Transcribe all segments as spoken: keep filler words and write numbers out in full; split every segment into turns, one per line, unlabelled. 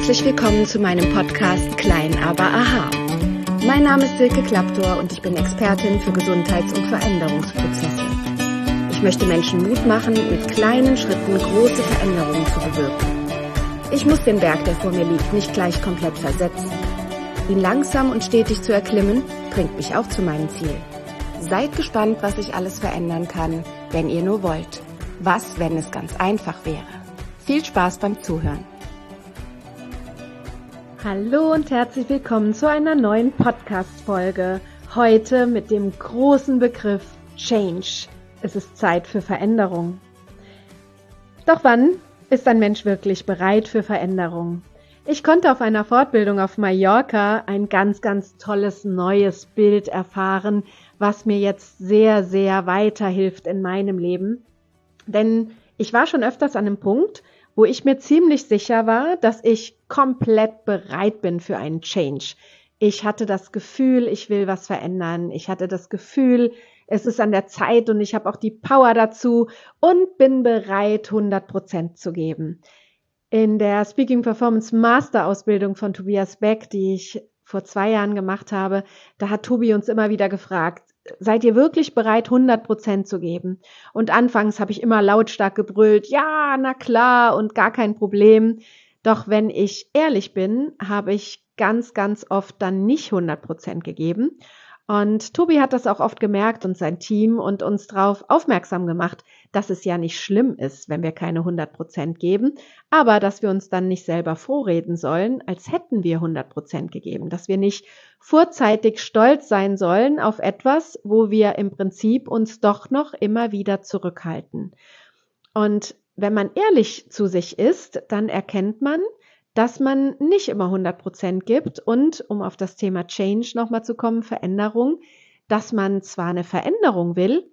herzlich willkommen zu meinem Podcast Klein, aber aha. Mein Name ist Silke Klaptor und ich bin Expertin für Gesundheits- und Veränderungsprozesse. Ich möchte Menschen Mut machen, mit kleinen Schritten große Veränderungen zu bewirken. Ich muss den Berg, der vor mir liegt, nicht gleich komplett versetzen. Ihn langsam und stetig zu erklimmen, bringt mich auch zu meinem Ziel. Seid gespannt, was ich alles verändern kann, wenn ihr nur wollt. Was, wenn es ganz einfach wäre? Viel Spaß beim Zuhören.
Hallo und herzlich willkommen zu einer neuen Podcast-Folge. Heute mit dem großen Begriff Change. Es ist Zeit für Veränderung. Doch wann ist ein Mensch wirklich bereit für Veränderung? Ich konnte auf einer Fortbildung auf Mallorca ein ganz, ganz tolles neues Bild erfahren, was mir jetzt sehr, sehr weiterhilft in meinem Leben. Denn ich war schon öfters an einem Punkt, wo ich mir ziemlich sicher war, dass ich komplett bereit bin für einen Change. Ich hatte das Gefühl, ich will was verändern. Ich hatte das Gefühl, es ist an der Zeit und ich habe auch die Power dazu und bin bereit, hundert Prozent zu geben. In der Speaking Performance Master Ausbildung von Tobias Beck, die ich vor zwei Jahren gemacht habe, da hat Tobi uns immer wieder gefragt, seid ihr wirklich bereit, hundert Prozent zu geben? Und anfangs habe ich immer lautstark gebrüllt, ja, na klar und gar kein Problem. Doch wenn ich ehrlich bin, habe ich ganz, ganz oft dann nicht hundert Prozent gegeben. Und Tobi hat das auch oft gemerkt und sein Team und uns darauf aufmerksam gemacht, dass es ja nicht schlimm ist, wenn wir keine hundert Prozent geben, aber dass wir uns dann nicht selber vorreden sollen, als hätten wir hundert Prozent gegeben, dass wir nicht vorzeitig stolz sein sollen auf etwas, wo wir im Prinzip uns doch noch immer wieder zurückhalten. Und wenn man ehrlich zu sich ist, dann erkennt man, dass man nicht immer hundert Prozent gibt und, um auf das Thema Change nochmal zu kommen, Veränderung, dass man zwar eine Veränderung will,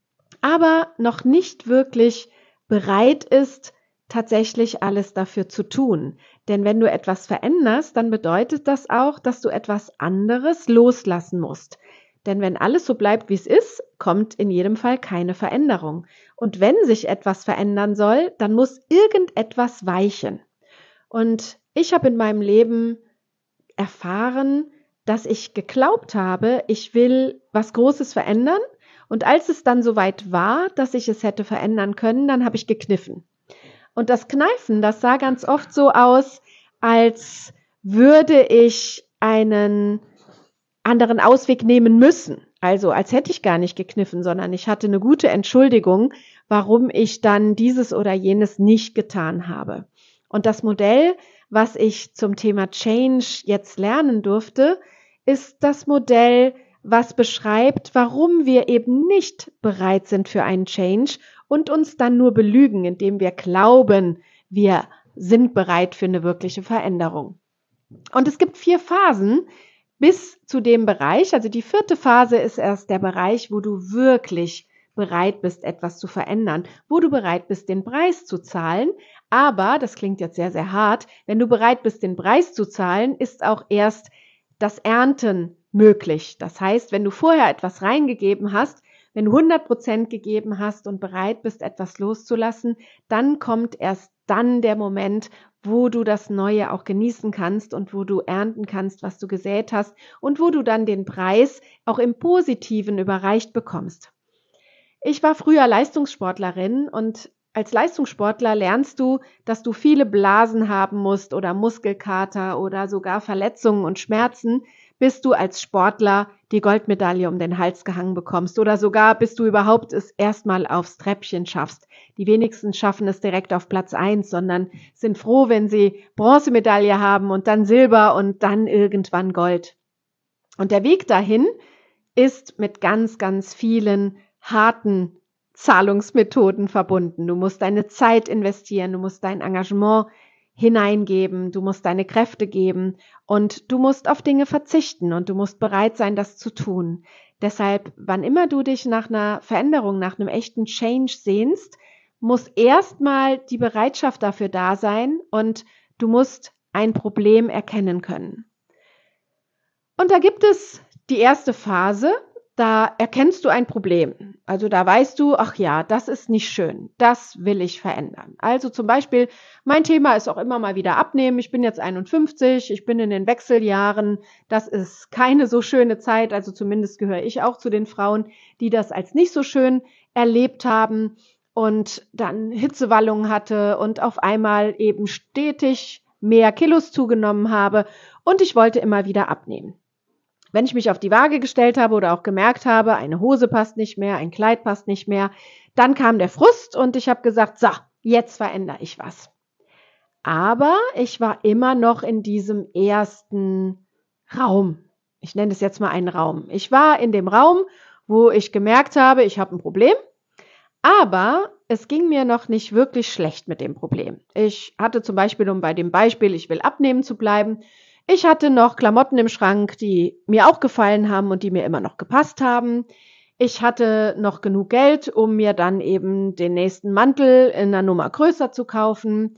aber noch nicht wirklich bereit ist, tatsächlich alles dafür zu tun. Denn wenn du etwas veränderst, dann bedeutet das auch, dass du etwas anderes loslassen musst. Denn wenn alles so bleibt, wie es ist, kommt in jedem Fall keine Veränderung. Und wenn sich etwas verändern soll, dann muss irgendetwas weichen. Und ich habe in meinem Leben erfahren, dass ich geglaubt habe, ich will was Großes verändern. Und als es dann soweit war, dass ich es hätte verändern können, dann habe ich gekniffen. Und das Kneifen, das sah ganz oft so aus, als würde ich einen anderen Ausweg nehmen müssen. Also als hätte ich gar nicht gekniffen, sondern ich hatte eine gute Entschuldigung, warum ich dann dieses oder jenes nicht getan habe. Und das Modell, was ich zum Thema Change jetzt lernen durfte, ist das Modell, was beschreibt, warum wir eben nicht bereit sind für einen Change und uns dann nur belügen, indem wir glauben, wir sind bereit für eine wirkliche Veränderung. Und es gibt vier Phasen bis zu dem Bereich. Also die vierte Phase ist erst der Bereich, wo du wirklich bereit bist, etwas zu verändern, wo du bereit bist, den Preis zu zahlen. Aber, das klingt jetzt sehr, sehr hart, wenn du bereit bist, den Preis zu zahlen, ist auch erst das Ernten möglich. Das heißt, wenn du vorher etwas reingegeben hast, wenn du hundert Prozent gegeben hast und bereit bist, etwas loszulassen, dann kommt erst dann der Moment, wo du das Neue auch genießen kannst und wo du ernten kannst, was du gesät hast und wo du dann den Preis auch im Positiven überreicht bekommst. Ich war früher Leistungssportlerin und als Leistungssportler lernst du, dass du viele Blasen haben musst oder Muskelkater oder sogar Verletzungen und Schmerzen, bis du als Sportler die Goldmedaille um den Hals gehangen bekommst oder sogar bis du überhaupt es erstmal aufs Treppchen schaffst. Die wenigsten schaffen es direkt auf Platz eins, sondern sind froh, wenn sie Bronzemedaille haben und dann Silber und dann irgendwann Gold. Und der Weg dahin ist mit ganz, ganz vielen harten Zahlungsmethoden verbunden. Du musst deine Zeit investieren, du musst dein Engagement hineingeben, du musst deine Kräfte geben und du musst auf Dinge verzichten und du musst bereit sein, das zu tun. Deshalb, wann immer du dich nach einer Veränderung, nach einem echten Change sehnst, muss erstmal die Bereitschaft dafür da sein und du musst ein Problem erkennen können. Und da gibt es die erste Phase. da erkennst du ein Problem. Also da weißt du, ach ja, das ist nicht schön, das will ich verändern. Also zum Beispiel, mein Thema ist auch immer mal wieder abnehmen. Ich bin jetzt einundfünfzig, ich bin in den Wechseljahren. Das ist keine so schöne Zeit, also zumindest gehöre ich auch zu den Frauen, die das als nicht so schön erlebt haben und dann Hitzewallungen hatte und auf einmal eben stetig mehr Kilos zugenommen habe und ich wollte immer wieder abnehmen. Wenn ich mich auf die Waage gestellt habe oder auch gemerkt habe, eine Hose passt nicht mehr, ein Kleid passt nicht mehr, dann kam der Frust und ich habe gesagt, so, jetzt verändere ich was. Aber ich war immer noch in diesem ersten Raum. Ich nenne es jetzt mal einen Raum. Ich war in dem Raum, wo ich gemerkt habe, ich habe ein Problem, aber es ging mir noch nicht wirklich schlecht mit dem Problem. Ich hatte zum Beispiel, um bei dem Beispiel, ich will abnehmen zu bleiben, ich hatte noch Klamotten im Schrank, die mir auch gefallen haben und die mir immer noch gepasst haben. Ich hatte noch genug Geld, um mir dann eben den nächsten Mantel in einer Nummer größer zu kaufen.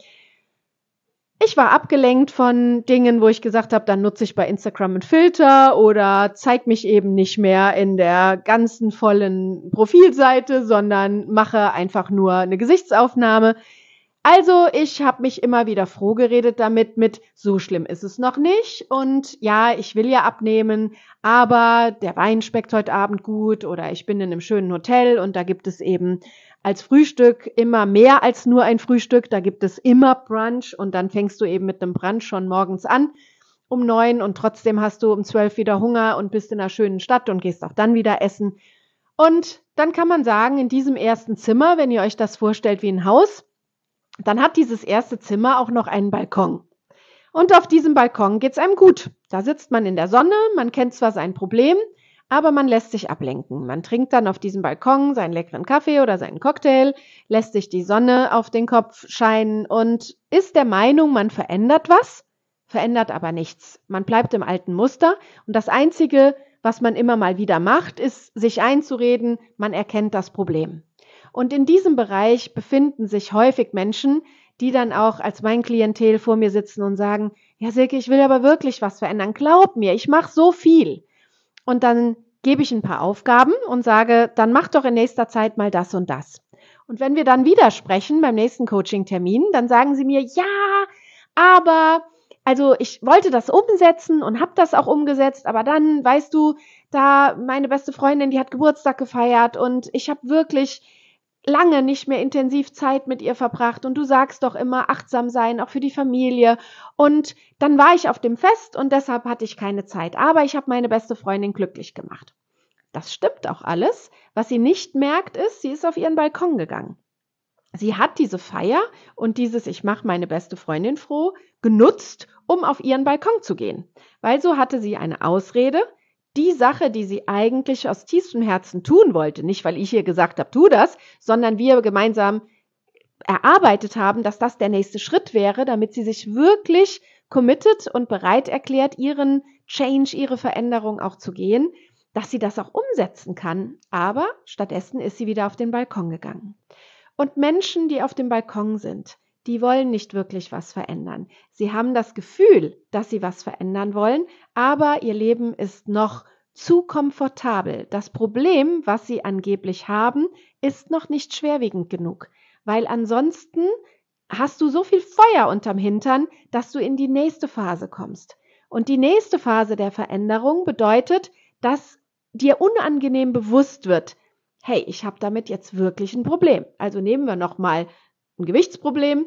Ich war abgelenkt von Dingen, wo ich gesagt habe, dann nutze ich bei Instagram einen Filter oder zeige mich eben nicht mehr in der ganzen vollen Profilseite, sondern mache einfach nur eine Gesichtsaufnahme. Also ich habe mich immer wieder froh geredet damit mit, so schlimm ist es noch nicht und ja, ich will ja abnehmen, aber der Wein schmeckt heute Abend gut oder ich bin in einem schönen Hotel und da gibt es eben als Frühstück immer mehr als nur ein Frühstück, da gibt es immer Brunch und dann fängst du eben mit einem Brunch schon morgens an um neun und trotzdem hast du um zwölf wieder Hunger und bist in einer schönen Stadt und gehst auch dann wieder essen. Und dann kann man sagen, in diesem ersten Zimmer, wenn ihr euch das vorstellt wie ein Haus, dann hat dieses erste Zimmer auch noch einen Balkon. Und auf diesem Balkon geht's einem gut. Da sitzt man in der Sonne, man kennt zwar sein Problem, aber man lässt sich ablenken. Man trinkt dann auf diesem Balkon seinen leckeren Kaffee oder seinen Cocktail, lässt sich die Sonne auf den Kopf scheinen und ist der Meinung, man verändert was, verändert aber nichts. Man bleibt im alten Muster und das Einzige, was man immer mal wieder macht, ist sich einzureden, man erkennt das Problem. Und in diesem Bereich befinden sich häufig Menschen, die dann auch als mein Klientel vor mir sitzen und sagen, ja Silke, ich will aber wirklich was verändern, glaub mir, ich mache so viel. Und dann gebe ich ein paar Aufgaben und sage, dann mach doch in nächster Zeit mal das und das. Und wenn wir dann wieder sprechen beim nächsten Coaching-Termin, dann sagen sie mir, ja, aber also ich wollte das umsetzen und habe das auch umgesetzt, aber dann, weißt du, da meine beste Freundin, die hat Geburtstag gefeiert und ich habe wirklich lange nicht mehr intensiv Zeit mit ihr verbracht und du sagst doch immer achtsam sein, auch für die Familie und dann war ich auf dem Fest und deshalb hatte ich keine Zeit, aber ich habe meine beste Freundin glücklich gemacht. Das stimmt auch alles. Was sie nicht merkt ist, sie ist auf ihren Balkon gegangen. Sie hat diese Feier und dieses Ich mache meine beste Freundin froh genutzt, um auf ihren Balkon zu gehen, weil so hatte sie eine Ausrede, die Sache, die sie eigentlich aus tiefstem Herzen tun wollte, nicht weil ich ihr gesagt habe, tu das, sondern wir gemeinsam erarbeitet haben, dass das der nächste Schritt wäre, damit sie sich wirklich committed und bereit erklärt, ihren Change, ihre Veränderung auch zu gehen, dass sie das auch umsetzen kann. Aber stattdessen ist sie wieder auf den Balkon gegangen. Und Menschen, die auf dem Balkon sind, die wollen nicht wirklich was verändern. Sie haben das Gefühl, dass sie was verändern wollen, aber ihr Leben ist noch zu komfortabel. Das Problem, was sie angeblich haben, ist noch nicht schwerwiegend genug, weil ansonsten hast du so viel Feuer unterm Hintern, dass du in die nächste Phase kommst. Und die nächste Phase der Veränderung bedeutet, dass dir unangenehm bewusst wird, hey, ich habe damit jetzt wirklich ein Problem. Also nehmen wir nochmal ein Gewichtsproblem,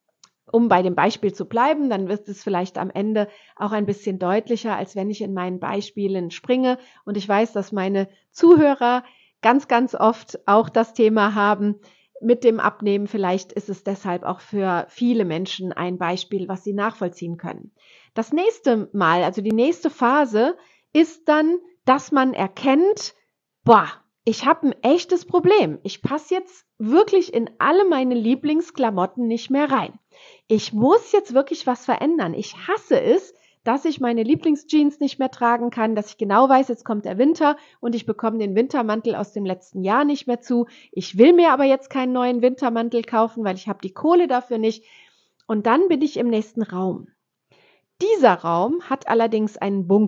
um bei dem Beispiel zu bleiben, dann wird es vielleicht am Ende auch ein bisschen deutlicher, als wenn ich in meinen Beispielen springe. Und ich weiß, dass meine Zuhörer ganz, ganz oft auch das Thema haben mit dem Abnehmen. Vielleicht ist es deshalb auch für viele Menschen ein Beispiel, was sie nachvollziehen können. Das nächste Mal, also die nächste Phase, ist dann, dass man erkennt, boah, ich habe ein echtes Problem. Ich passe jetzt wirklich in alle meine Lieblingsklamotten nicht mehr rein. Ich muss jetzt wirklich was verändern. Ich hasse es, dass ich meine Lieblingsjeans nicht mehr tragen kann, dass ich genau weiß, jetzt kommt der Winter und ich bekomme den Wintermantel aus dem letzten Jahr nicht mehr zu. Ich will mir aber jetzt keinen neuen Wintermantel kaufen, weil ich habe die Kohle dafür nicht. Und dann bin ich im nächsten Raum. Dieser Raum hat allerdings einen Bunker.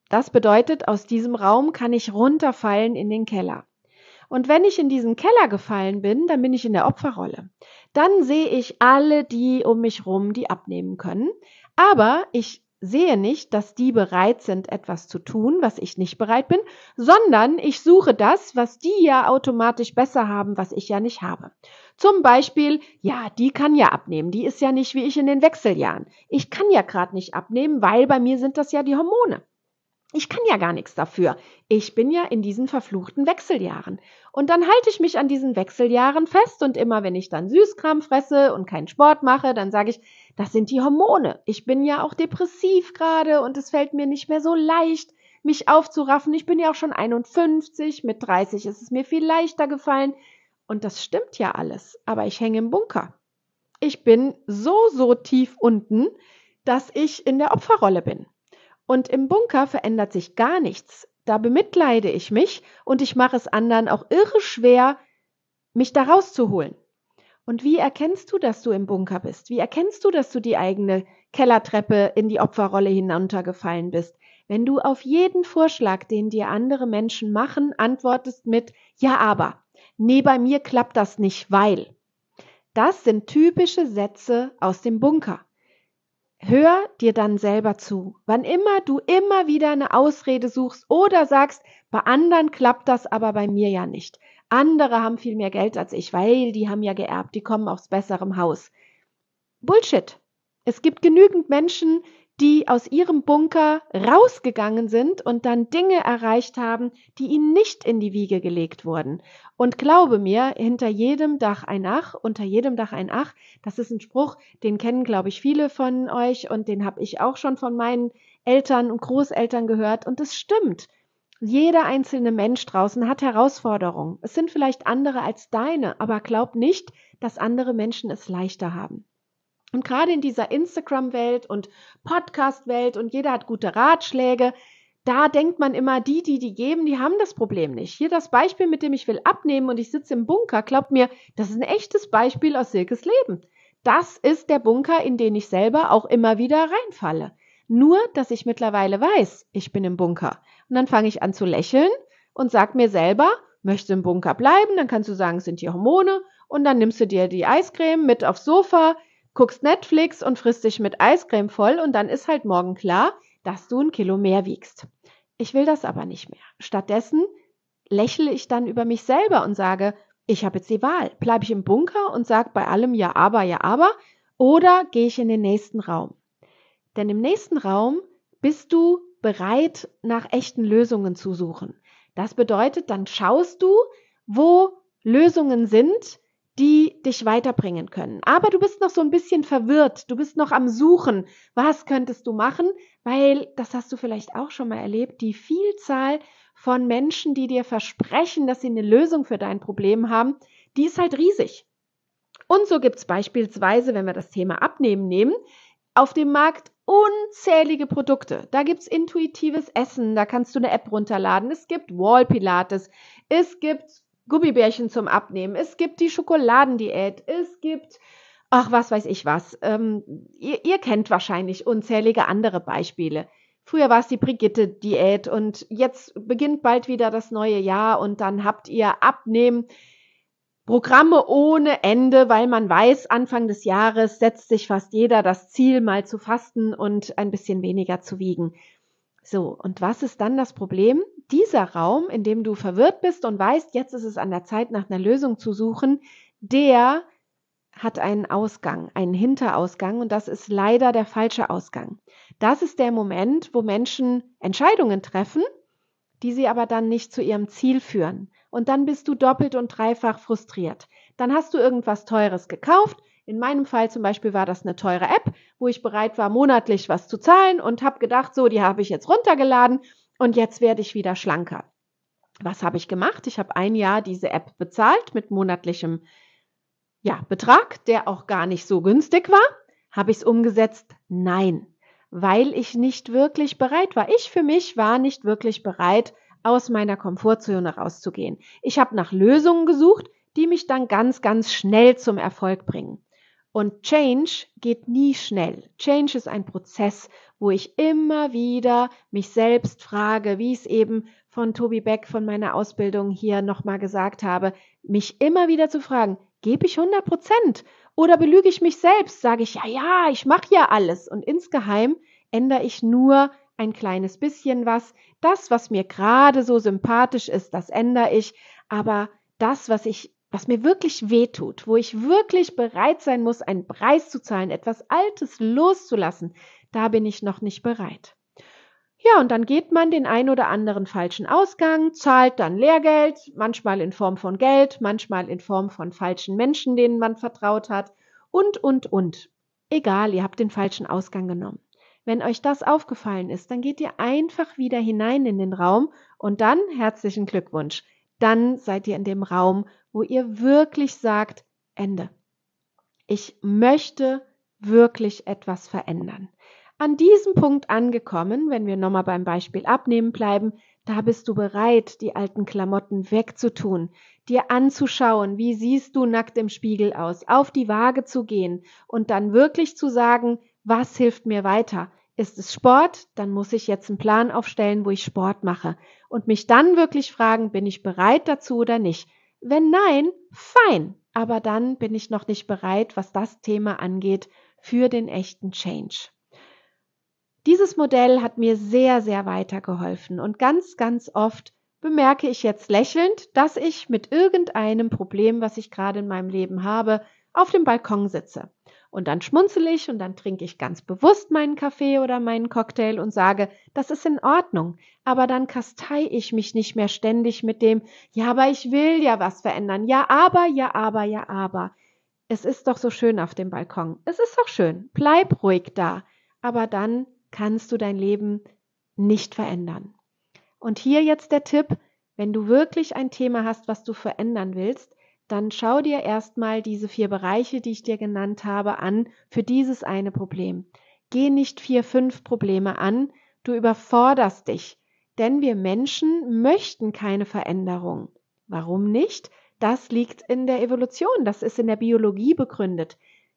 Das bedeutet, aus diesem Raum kann ich runterfallen in den Keller. Und wenn ich in diesen Keller gefallen bin, dann bin ich in der Opferrolle. Dann sehe ich alle die um mich rum, die abnehmen können. Aber ich sehe nicht, dass die bereit sind, etwas zu tun, was ich nicht bereit bin, sondern ich suche das, was die ja automatisch besser haben, was ich ja nicht habe. Zum Beispiel, ja, die kann ja abnehmen, die ist ja nicht wie ich in den Wechseljahren. Ich kann ja gerade nicht abnehmen, weil bei mir sind das ja die Hormone. Ich kann ja gar nichts dafür. Ich bin ja in diesen verfluchten Wechseljahren. Und dann halte ich mich an diesen Wechseljahren fest und immer, wenn ich dann Süßkram fresse und keinen Sport mache, dann sage ich, das sind die Hormone. Ich bin ja auch depressiv gerade und es fällt mir nicht mehr so leicht, mich aufzuraffen. Ich bin ja auch schon einundfünfzig, mit dreißig ist es mir viel leichter gefallen. Und das stimmt ja alles, aber ich hänge im Bunker. Ich bin so, so tief unten, dass ich in der Opferrolle bin. Und im Bunker verändert sich gar nichts. Da bemitleide ich mich und ich mache es anderen auch irre schwer, mich da rauszuholen. Und wie erkennst du, dass du im Bunker bist? Wie erkennst du, dass du die eigene Kellertreppe in die Opferrolle hinuntergefallen bist? Wenn du auf jeden Vorschlag, den dir andere Menschen machen, antwortest mit ja, aber. Nee, bei mir klappt das nicht, weil. Das sind typische Sätze aus dem Bunker. Hör dir dann selber zu. Wann immer du immer wieder eine Ausrede suchst oder sagst, bei anderen klappt das, aber bei mir ja nicht. Andere haben viel mehr Geld als ich, weil die haben ja geerbt, die kommen aus besserem Haus. Bullshit. Es gibt genügend Menschen, die aus ihrem Bunker rausgegangen sind und dann Dinge erreicht haben, die ihnen nicht in die Wiege gelegt wurden. Und glaube mir, hinter jedem Dach ein Ach, unter jedem Dach ein Ach, das ist ein Spruch, den kennen, glaube ich, viele von euch und den habe ich auch schon von meinen Eltern und Großeltern gehört und es stimmt. Jeder einzelne Mensch draußen hat Herausforderungen. Es sind vielleicht andere als deine, aber glaub nicht, dass andere Menschen es leichter haben. Und gerade in dieser Instagram-Welt und Podcast-Welt und jeder hat gute Ratschläge, da denkt man immer, die, die die geben, die haben das Problem nicht. Hier das Beispiel, mit dem ich will abnehmen und ich sitze im Bunker, glaubt mir, das ist ein echtes Beispiel aus Silkes Leben. Das ist der Bunker, in den ich selber auch immer wieder reinfalle. Nur, dass ich mittlerweile weiß, ich bin im Bunker. Und dann fange ich an zu lächeln und sage mir selber, möchtest du im Bunker bleiben, dann kannst du sagen, es sind die Hormone und dann nimmst du dir die Eiscreme mit aufs Sofa, guckst Netflix und frisst dich mit Eiscreme voll und dann ist halt morgen klar, dass du ein Kilo mehr wiegst. Ich will das aber nicht mehr. Stattdessen lächle ich dann über mich selber und sage, ich habe jetzt die Wahl. Bleibe ich im Bunker und sage bei allem ja, aber, ja, aber oder gehe ich in den nächsten Raum? Denn im nächsten Raum bist du bereit, nach echten Lösungen zu suchen. Das bedeutet, dann schaust du, wo Lösungen sind, die dich weiterbringen können. Aber du bist noch so ein bisschen verwirrt, du bist noch am Suchen, was könntest du machen, weil, das hast du vielleicht auch schon mal erlebt, die Vielzahl von Menschen, die dir versprechen, dass sie eine Lösung für dein Problem haben, die ist halt riesig. Und so gibt es beispielsweise, wenn wir das Thema Abnehmen nehmen, auf dem Markt unzählige Produkte. Da gibt es intuitives Essen, da kannst du eine App runterladen, es gibt Wall Pilates, es gibt Gummibärchen zum Abnehmen, es gibt die Schokoladendiät, es gibt, ach was weiß ich was, ähm, ihr, ihr kennt wahrscheinlich unzählige andere Beispiele. Früher war es die Brigitte-Diät und jetzt beginnt bald wieder das neue Jahr und dann habt ihr Abnehmen Programme ohne Ende, weil man weiß, Anfang des Jahres setzt sich fast jeder das Ziel, mal zu fasten und ein bisschen weniger zu wiegen. So, und was ist dann das Problem? Dieser Raum, in dem du verwirrt bist und weißt, jetzt ist es an der Zeit, nach einer Lösung zu suchen, der hat einen Ausgang, einen Hinterausgang und das ist leider der falsche Ausgang. Das ist der Moment, wo Menschen Entscheidungen treffen, die sie aber dann nicht zu ihrem Ziel führen. Und dann bist du doppelt und dreifach frustriert. Dann hast du irgendwas Teures gekauft. In meinem Fall zum Beispiel war das eine teure App, wo ich bereit war, monatlich was zu zahlen und habe gedacht, so, die habe ich jetzt runtergeladen und jetzt werde ich wieder schlanker. Was habe ich gemacht? Ich habe ein Jahr diese App bezahlt mit monatlichem ja, Betrag, der auch gar nicht so günstig war. Habe ich es umgesetzt? Nein, weil ich nicht wirklich bereit war. Ich für mich war nicht wirklich bereit, aus meiner Komfortzone rauszugehen. Ich habe nach Lösungen gesucht, die mich dann ganz, ganz schnell zum Erfolg bringen. Und Change geht nie schnell. Change ist ein Prozess, wo ich immer wieder mich selbst frage, wie ich es eben von Tobi Beck von meiner Ausbildung hier nochmal gesagt habe, mich immer wieder zu fragen, gebe ich hundert Prozent oder belüge ich mich selbst? Sage ich, ja, ja, ich mache ja alles und insgeheim ändere ich nur ein kleines bisschen was. Das, was mir gerade so sympathisch ist, das ändere ich, aber das, was ich was mir wirklich wehtut, wo ich wirklich bereit sein muss, einen Preis zu zahlen, etwas Altes loszulassen, da bin ich noch nicht bereit. Ja, und dann geht man den ein oder anderen falschen Ausgang, zahlt dann Lehrgeld, manchmal in Form von Geld, manchmal in Form von falschen Menschen, denen man vertraut hat und, und, und. Egal, ihr habt den falschen Ausgang genommen. Wenn euch das aufgefallen ist, dann geht ihr einfach wieder hinein in den Raum und dann herzlichen Glückwunsch. Dann seid ihr in dem Raum, wo ihr wirklich sagt, Ende. Ich möchte wirklich etwas verändern. An diesem Punkt angekommen, wenn wir nochmal beim Beispiel Abnehmen bleiben, da bist du bereit, die alten Klamotten wegzutun, dir anzuschauen, wie siehst du nackt im Spiegel aus, auf die Waage zu gehen und dann wirklich zu sagen, was hilft mir weiter? Ist es Sport? Dann muss ich jetzt einen Plan aufstellen, wo ich Sport mache und mich dann wirklich fragen, bin ich bereit dazu oder nicht? Wenn nein, fein, aber dann bin ich noch nicht bereit, was das Thema angeht, für den echten Change. Dieses Modell hat mir sehr, sehr weitergeholfen und ganz, ganz oft bemerke ich jetzt lächelnd, dass ich mit irgendeinem Problem, was ich gerade in meinem Leben habe, auf dem Balkon sitze. Und dann schmunzele ich und dann trinke ich ganz bewusst meinen Kaffee oder meinen Cocktail und sage, das ist in Ordnung. Aber dann kastei ich mich nicht mehr ständig mit dem, ja, aber ich will ja was verändern. Ja, aber, ja, aber, ja, aber. Es ist doch so schön auf dem Balkon. Es ist doch schön. Bleib ruhig da. Aber dann kannst du dein Leben nicht verändern. Und hier jetzt der Tipp, wenn du wirklich ein Thema hast, was du verändern willst, dann schau dir erstmal diese vier Bereiche, die ich dir genannt habe, an für dieses eine Problem. Geh nicht vier, fünf Probleme an, du überforderst dich, denn wir Menschen möchten keine Veränderung. Warum nicht? Das liegt in der Evolution, das ist in der Biologie begründet.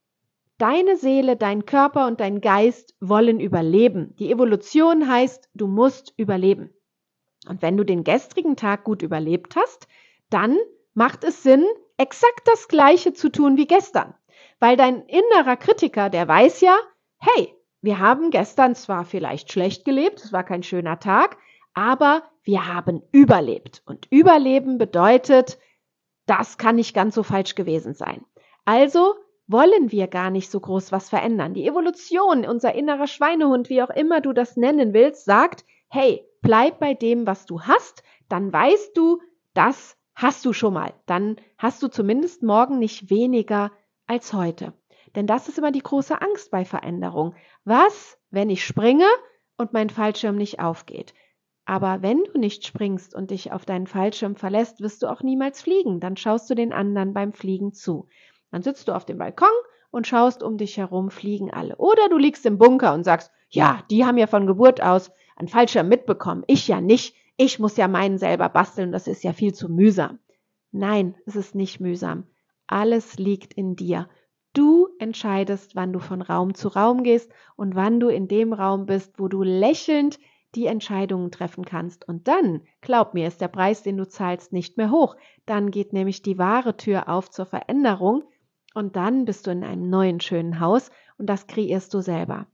Deine Seele, dein Körper und dein Geist wollen überleben. Die Evolution heißt, du musst überleben. Und wenn du den gestrigen Tag gut überlebt hast, dann macht es Sinn, exakt das Gleiche zu tun wie gestern. Weil dein innerer Kritiker, der weiß ja, hey, wir haben gestern zwar vielleicht schlecht gelebt, es war kein schöner Tag, aber wir haben überlebt. Und Überleben bedeutet, das kann nicht ganz so falsch gewesen sein. Also wollen wir gar nicht so groß was verändern. Die Evolution, unser innerer Schweinehund, wie auch immer du das nennen willst, sagt, hey, bleib bei dem, was du hast, dann weißt du, das hast du schon mal. Dann hast du zumindest morgen nicht weniger als heute. Denn das ist immer die große Angst bei Veränderung. Was, wenn ich springe und mein Fallschirm nicht aufgeht? Aber wenn du nicht springst und dich auf deinen Fallschirm verlässt, wirst du auch niemals fliegen. Dann schaust du den anderen beim Fliegen zu. Dann sitzt du auf dem Balkon und schaust um dich herum, fliegen alle. Oder du liegst im Bunker und sagst, ja, die haben ja von Geburt aus einen Fallschirm mitbekommen. Ich ja nicht. Ich muss ja meinen selber basteln. Das ist ja viel zu mühsam. Nein, es ist nicht mühsam. Alles liegt in dir. Du entscheidest, wann du von Raum zu Raum gehst und wann du in dem Raum bist, wo du lächelnd die Entscheidungen treffen kannst. Und dann, glaub mir, ist der Preis, den du zahlst, nicht mehr hoch. Dann geht nämlich die wahre Tür auf zur Veränderung und dann bist du in einem neuen, schönen Haus und das kreierst du selber.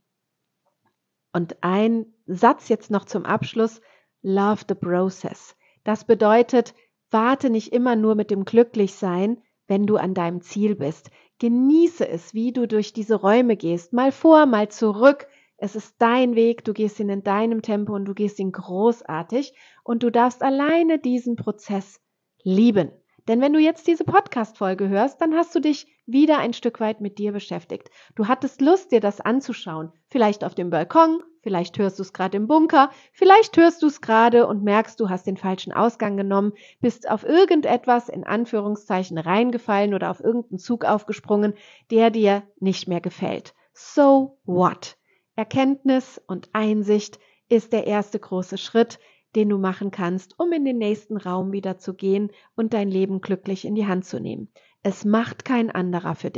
Und ein Satz jetzt noch zum Abschluss, love the process. Das bedeutet, warte nicht immer nur mit dem Glücklichsein, wenn du an deinem Ziel bist. Genieße es, wie du durch diese Räume gehst, mal vor, mal zurück. Es ist dein Weg, du gehst ihn in deinem Tempo und du gehst ihn großartig und du darfst alleine diesen Prozess lieben. Denn wenn du jetzt diese Podcast-Folge hörst, dann hast du dich wieder ein Stück weit mit dir beschäftigt. Du hattest Lust, dir das anzuschauen. Vielleicht auf dem Balkon, vielleicht hörst du es gerade im Bunker, vielleicht hörst du es gerade und merkst, du hast den falschen Ausgang genommen, bist auf irgendetwas in Anführungszeichen reingefallen oder auf irgendeinen Zug aufgesprungen, der dir nicht mehr gefällt. So what? Erkenntnis und Einsicht ist der erste große Schritt, den du machen kannst, um in den nächsten Raum wieder zu gehen und dein Leben glücklich in die Hand zu nehmen. Es macht kein anderer für dich.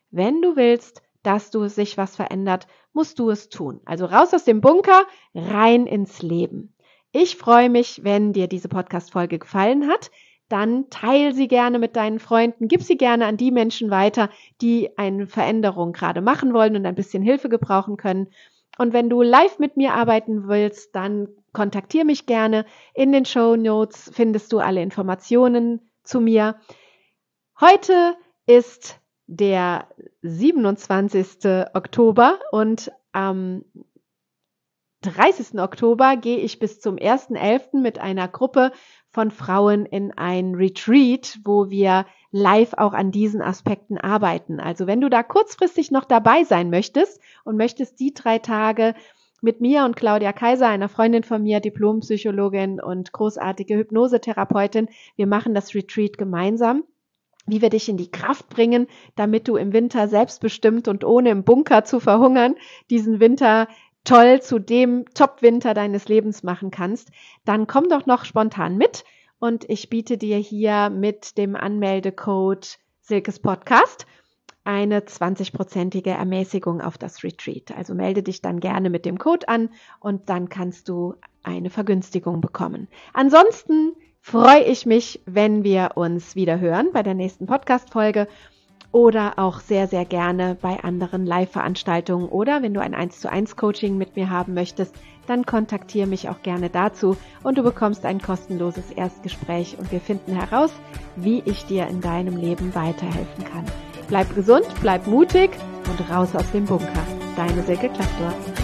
wenn du willst, dass du sich was verändert, musst du es tun. Also raus aus dem Bunker, rein ins Leben. Ich freue mich, wenn dir diese Podcast-Folge gefallen hat. Dann teile sie gerne mit deinen Freunden, gib sie gerne an die Menschen weiter, die eine Veränderung gerade machen wollen und ein bisschen Hilfe gebrauchen können. Und wenn du live mit mir arbeiten willst, dann kontaktiere mich gerne. In den Shownotes findest du alle Informationen zu mir. Heute ist der siebenundzwanzigsten Oktober und am dreißigsten Oktober gehe ich bis zum ersten elften mit einer Gruppe von Frauen in ein Retreat, wo wir live auch an diesen Aspekten arbeiten. Also wenn du da kurzfristig noch dabei sein möchtest und möchtest die drei Tage mit mir und Claudia Kaiser, einer Freundin von mir, Diplompsychologin und großartige Hypnosetherapeutin, wir machen das Retreat gemeinsam, wie wir dich in die Kraft bringen, damit du im Winter selbstbestimmt und ohne im Bunker zu verhungern, diesen Winter toll zu dem Top-Winter deines Lebens machen kannst, dann komm doch noch spontan mit und ich biete dir hier mit dem Anmeldecode Silkes Podcast eine zwanzigprozentige Ermäßigung auf das Retreat. Also melde dich dann gerne mit dem Code an und dann kannst du eine Vergünstigung bekommen. Ansonsten freue ich mich, wenn wir uns wieder hören bei der nächsten Podcast-Folge oder auch sehr, sehr gerne bei anderen Live-Veranstaltungen oder wenn du ein eins zu eins Coaching mit mir haben möchtest, dann kontaktiere mich auch gerne dazu und du bekommst ein kostenloses Erstgespräch und wir finden heraus, wie ich dir in deinem Leben weiterhelfen kann. Bleib gesund, bleib mutig und raus aus dem Bunker. Deine Silke Klaptor.